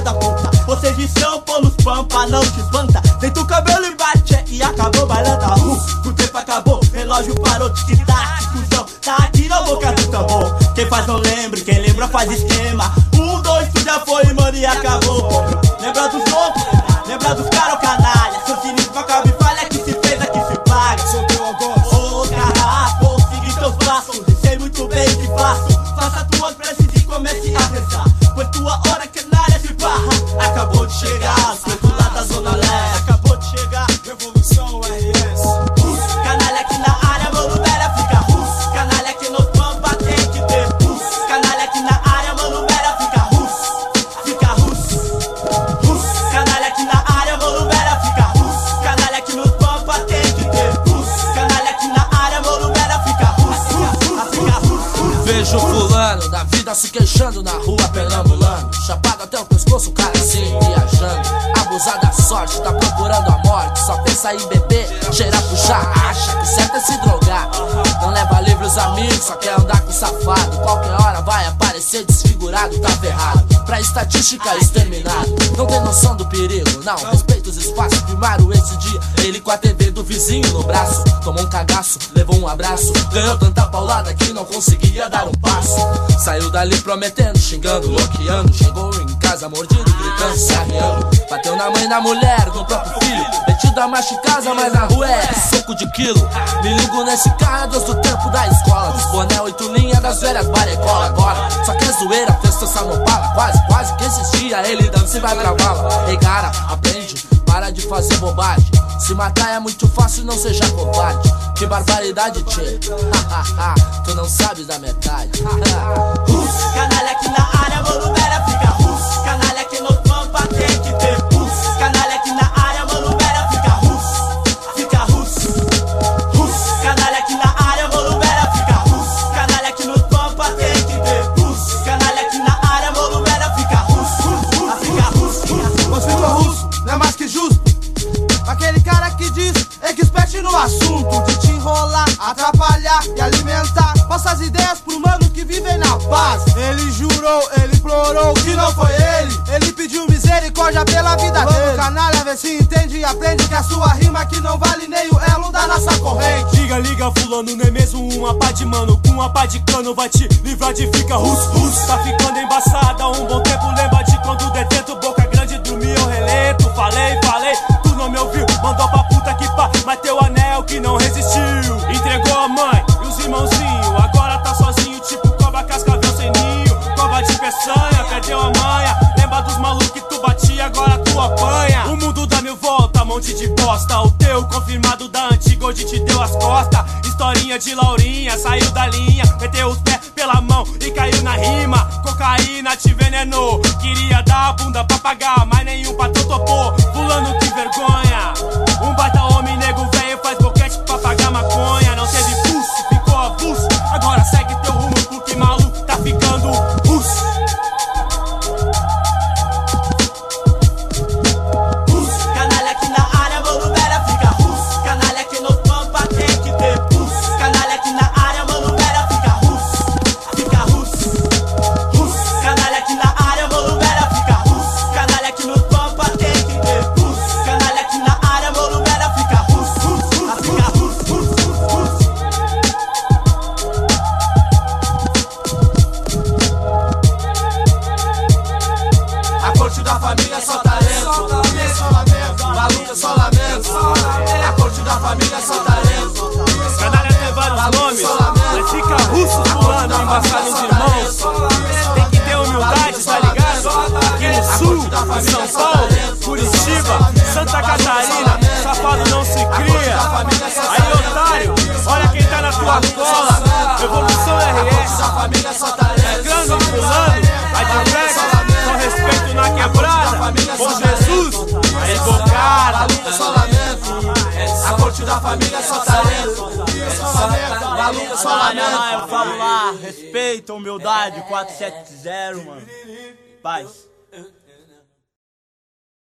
da puta. Vocês de São Paulo, nos pampa, não te espanta. Deita o cabelo e bate e acabou bailando a rua. O tempo acabou, relógio parou de tic-tac. Cusão, tá aqui na boca do tambor. Quem faz não lembra, quem lembra faz esquema. 1, 2, tu já foi, mano, e acabou. Lembra dos loucos, lembra dos caras, canalha. Seu cinismo acaba e falha, que se fez, aqui se paga. Sou teu algoz. Ô, carrasco, segui teus passos. Sei muito bem o que faço. Faça tuas preces e comece a rezar. Pois tua hora canalha de barra acabou de chegar. Feito lá da zona leste, acabou de chegar. Revolução RS. Canalha aqui na área, mano, velha, fica russo. Canalha aqui nos pampa, tem que ter russo. Canalha aqui na área, mano, velha, fica russo. Fica russo. Canalha aqui na área, mano, velha, fica russo. Canalha aqui nos pampa, tem que ter russo. Canalha aqui na área, mano, velha, fica russo. Fica russo. Vejo fulano da vida se queixando na rua perambulando, chapado até o pescoço, o cara assim viajando. Abusar da sorte, tá procurando a morte. Só pensa em beber, cheirar, puxar. Acha que certo é se drogar. Não leva livre os amigos, só quer andar com safado. Qualquer hora vai aparecer desfigurado, tá ferrado. Pra estatística exterminado. Não tem noção do perigo, não. Respeita os espaços, primário esse dia. Ele com a TV do vizinho no braço. Tomou um cagaço, levou um abraço. Ganhou tanta paulada que não conseguia dar um passo. Saiu dali prometendo, xingando, bloqueando. Chegou em casa mordido, gritando, se arreando. Bateu na mãe, na mulher, no próprio filho. Metido a macho em casa, mas na rua é soco de quilo. Me ligo nesse cara desde o tempo da escola. Dos boné 8 linhas, das velhas barecola. Agora, só que é zoeira, fez essa samopala. Quase que esses dias ele dança e vai pra vala. Ei cara, aprende, para de fazer bobagem. Se matar é muito fácil, não seja covarde. Que barbaridade, tchê. Tu não sabes da metade. Canalha aqui na área, mano, velha, fica russo. Canalha aqui no pampa, tem que ter russo. Canalha aqui na área, mano, velha, fica russo. Fica russo. Canalha aqui na área, mano, velha, fica russo. Canalha aqui no pampa, tem que ter russo. Canalha aqui na área, mano, velha, fica russo. Fica russo. Mas fica russo, não é mais que justo. Aquele cara que diz, expert no assunto, de te enrolar, atrapalhar e alimentar. Passa as ideias pro mano que vivem na paz. Ele jurou, ele implorou que não foi ele. Ele pediu misericórdia pela vida dele. Canalha, vê se entende e aprende que a sua rima que não vale nem o elo da nossa corrente. Liga fulano, não é mesmo uma pá de mano. Com uma pá de cano vai te livrar de fica russo. Tá ficando embaçada, um bom tempo lembra de quando detento. Boca grande dormia eu relento. Falei, tu não me ouviu. Mandou pra puta que pá, mas teu anel que não resistiu. Entregou a mãe e os irmãozinhos. Agora tá sozinho, tipo cobra cascavel sem ninho. Cobra de peçanha, perdeu a manha. Lembra dos malucos que tu batia, agora tu apanha. O mundo dá mil voltas, monte de bosta. O teu confirmado da antiga hoje te deu as costas. Historinha de Laurinha, saiu da linha. Meteu os pés pela mão e caiu na rima. Cocaína te envenenou. Queria dar a bunda pra pagar, mas nenhum patrão topou. Fulano, que vergonha. Um baita homem nego velho faz boquete pra pagar maconha. Não teve pulso, ficou avulso. Agora segue teu rumo porque maluco tá ficando russo. Canalha aqui na área, mano, velha, fica russo. Canalha aqui nos pampa, tem que ter russo. Canalha aqui na área, mano, velha, fica russo. Fica russo. Canalha aqui na área, mano, velha, fica russo. Canalha aqui nos pampa, tem que ter russo. Canalha aqui na área, mano, velha, fica russo. Fica russo. A corte da família é só talento. Maluco é só lamento. A corte da família é só talento. Canalha tem vários nomes, mas fica russo fulano, embaçado os irmãos. Tem que ter humildade, tá ligado? Aqui no sul, em São Paulo, Curitiba, Santa Catarina, safado não se cria. Aí otário, olha quem tá na tua cola. Revolução RS, é grande fulano, adverte, só respeito na quebrada. Com Jesus, advogado. A corte da família é só talento. Maluco é só lamento. Eu falo lá, respeito, humildade, 470, mano. Paz.